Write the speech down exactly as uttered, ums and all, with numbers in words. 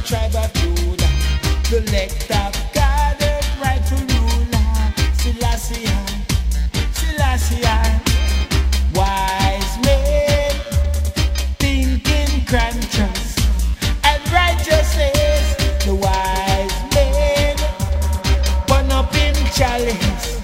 tribe of Judah, the elect of God, the rightful ruler, Selassie, Selassie. Wise men thinking conscious and righteousness. The wise men burn up in chalice.